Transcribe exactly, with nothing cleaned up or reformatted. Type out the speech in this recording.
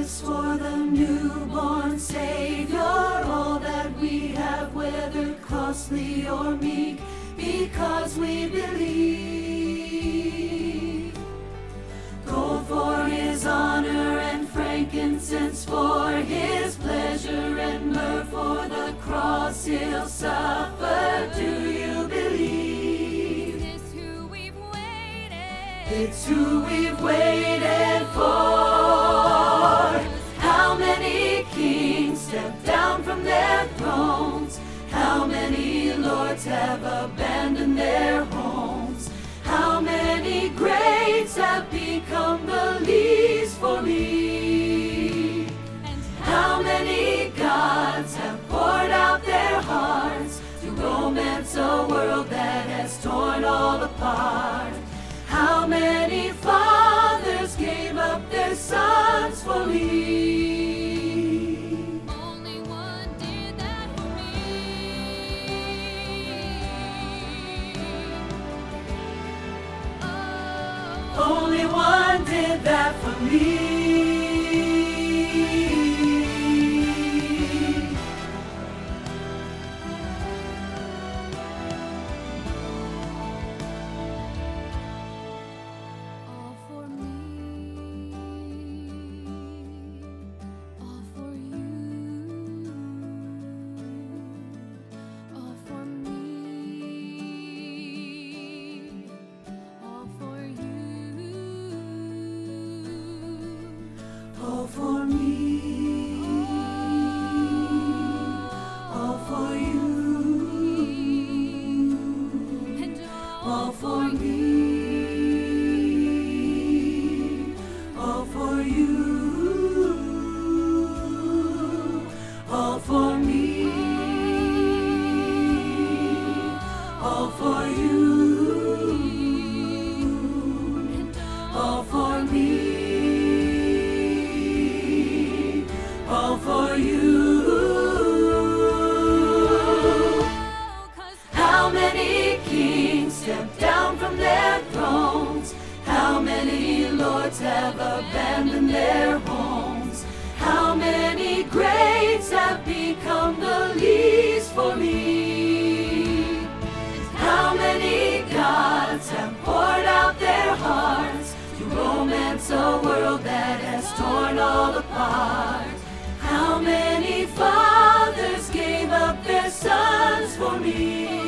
gifts for the newborn Savior, all that we have, whether costly or meek, because we believe. Gold for his honor and frankincense for his pleasure, and myrrh for the cross he'll suffer. Do you believe? It's who we've waited. It's who we've waited for. How many kings stepped down from their thrones? How many lords have abandoned their homes? How many greats have become the least for me? And How many gods have poured out their hearts to romance a world that has torn all apart? How many fathers gave up their sons for me? only one did that for me. Oh, Only one did that for me. all for me. All for you. All for me. All for you. All for me. All for you. And All for me. All for you. All for me. All for you. All for me. All for you. How many kings stepped down from their thrones? How many lords have abandoned their homes? How many greats have become the least for me? How many gods have poured out their hearts to romance a world that has torn all apart? How many fathers gave up their sons for me?